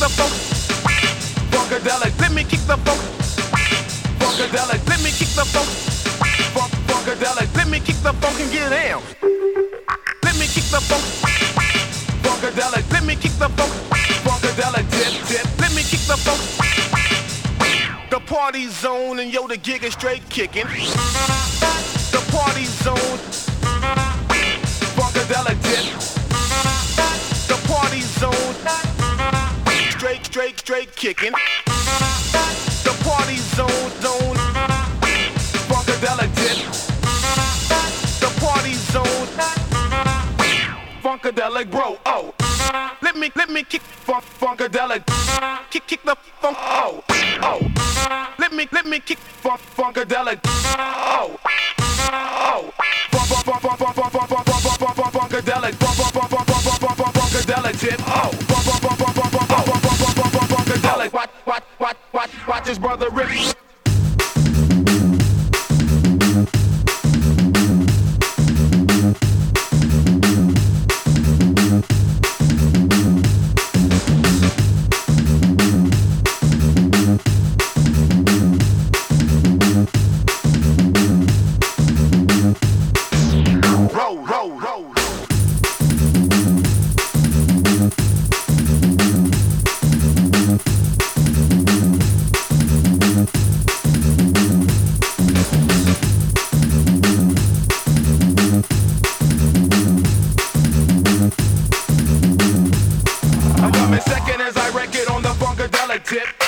the funk. Funkadelic, let me kick the funk. Funkadelic, let me kick the funk. Funkadelic, let me kick the funk and get down. Let me kick the funk. Funkadelic, let me kick the funk. Funkadelic, dip, dip, let me kick the funk. The party zone and yo, the gig is straight kicking. The party zone. Funkadelic dip. The party zone. Straight kicking. The party zone. Funkadelic dip. The party zone. Funkadelic bro. Oh. Let me kick funkadelic. Kick the funk. Oh. Let me kick funkadelic. Oh. Funkadelic. Funkadelic tip. Oh. Funkadelic. Watch his brother rip. Second as I wreck it on the funkadelic tip.